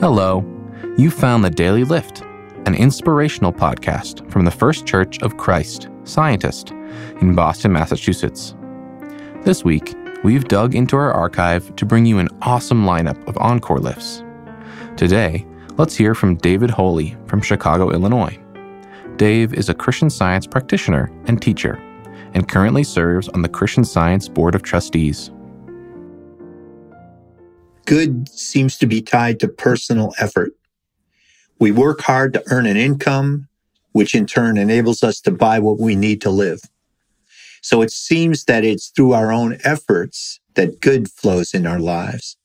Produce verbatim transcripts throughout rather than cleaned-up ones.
Hello, you found the Daily Lift, an inspirational podcast from the First Church of Christ, Scientist, in Boston, Massachusetts. This week, we've dug into our archive to bring you an awesome lineup of encore lifts. Today, let's hear from David Holy from Chicago, Illinois. Dave is a Christian Science practitioner and teacher, and currently serves on the Christian Science Board of Trustees. Good seems to be tied to personal effort. We work hard to earn an income, which in turn enables us to buy what we need to live. So it seems that it's through our own efforts that good flows in our lives.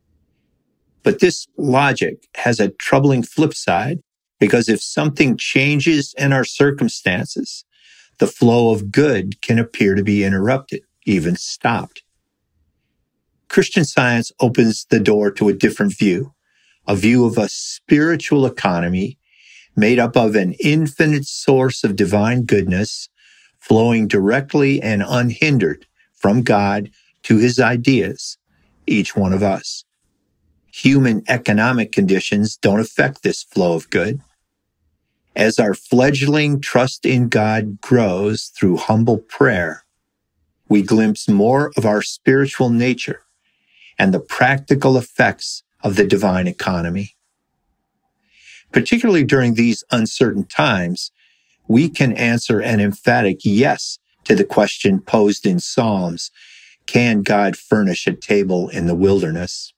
But this logic has a troubling flip side, because if something changes in our circumstances, the flow of good can appear to be interrupted, even stopped. Christian Science opens the door to a different view, a view of a spiritual economy made up of an infinite source of divine goodness flowing directly and unhindered from God to his ideas, each one of us. Human economic conditions don't affect this flow of good. As our fledgling trust in God grows through humble prayer, we glimpse more of our spiritual nature and the practical effects of the divine economy. Particularly during these uncertain times, we can answer an emphatic yes to the question posed in Psalms, can God furnish a table in the wilderness?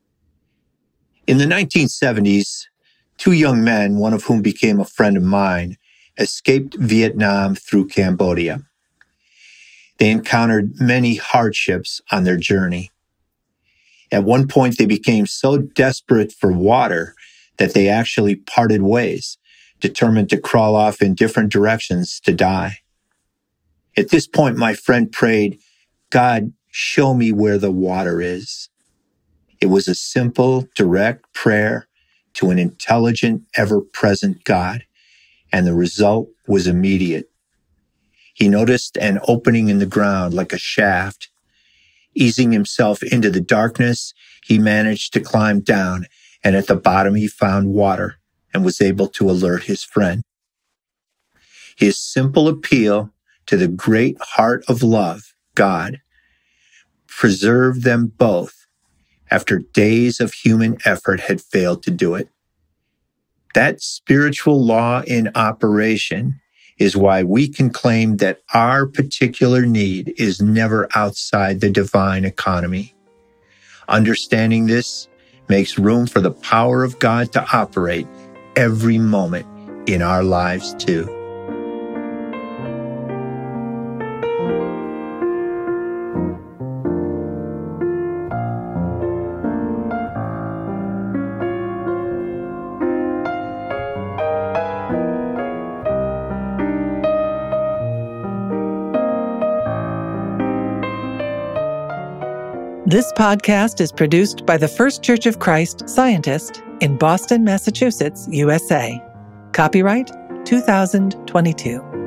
In the nineteen seventies, two young men, one of whom became a friend of mine, escaped Vietnam through Cambodia. They encountered many hardships on their journey. At one point, they became so desperate for water that they actually parted ways, determined to crawl off in different directions to die. At this point, my friend prayed, God, show me where the water is. It was a simple, direct prayer to an intelligent, ever-present God, and the result was immediate. He noticed an opening in the ground like a shaft. Easing himself into the darkness, he managed to climb down, and at the bottom he found water and was able to alert his friend. His simple appeal to the great heart of love, God, preserved them both after days of human effort had failed to do it. That spiritual law in operation is why we can claim that our particular need is never outside the divine economy. Understanding this makes room for the power of God to operate every moment in our lives too. This podcast is produced by the First Church of Christ, Scientist, in Boston, Massachusetts, U S A. Copyright two thousand twenty-two.